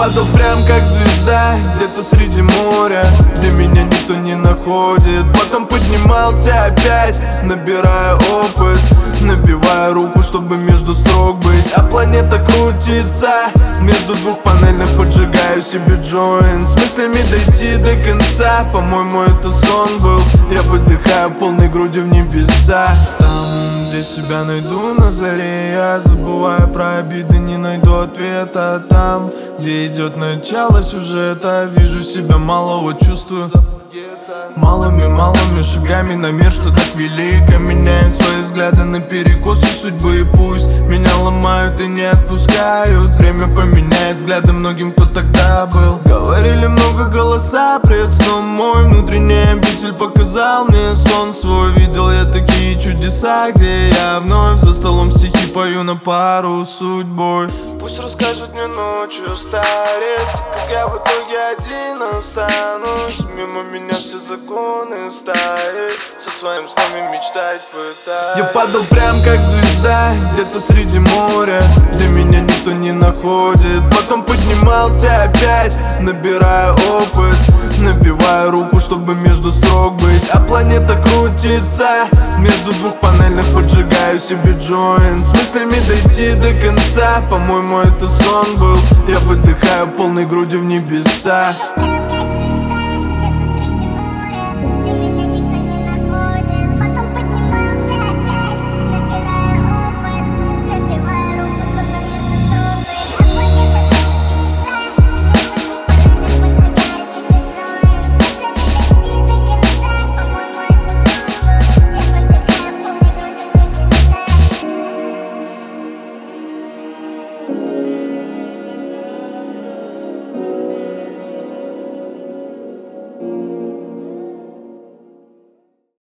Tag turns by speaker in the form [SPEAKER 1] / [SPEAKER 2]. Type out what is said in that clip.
[SPEAKER 1] падал прям как звезда где-то среди моря, где меня никто не находит. Потом поднимался опять, набирая опыт, набивая руку, чтобы между строк быть. А планета крутится между двух панельных, поджигаю себе джойнт, с мыслями дойти до конца. По-моему, это сон был. Я выдыхаю полной грудью в небеса. Там, где себя найду на заре, я забываю про обиды, не найду ответа. Там, где идет начало сюжета, вижу себя малого, чувствую малыми шагами на мир, что так велико. Меняю свои взгляды на перекосы судьбы, и пусть меня ломают и не отпускают. Время поменяет взгляды многим, кто тогда был. Говорили много голоса пред сном, мой внутренний обитель показал мне сон свой. Видел я такие чудеса, где я вновь за столом стихи пою на пару с судьбой. Пусть расскажут мне ночью старец, как я в итоге один останусь. Мимо меня все законы стаи, со своим сном и мечтать пытаюсь. Я падал прям как звезда где-то среди моря, где меня никто не находит. Потом поднимался опять, набирая опыт, набивая руку, чтобы между строк быть. А планета крутится между двух панельных, поджигаю себе джойнт, с мыслями дойти до конца. По-моему, это сон был. Я выдыхаю полной грудью в небеса.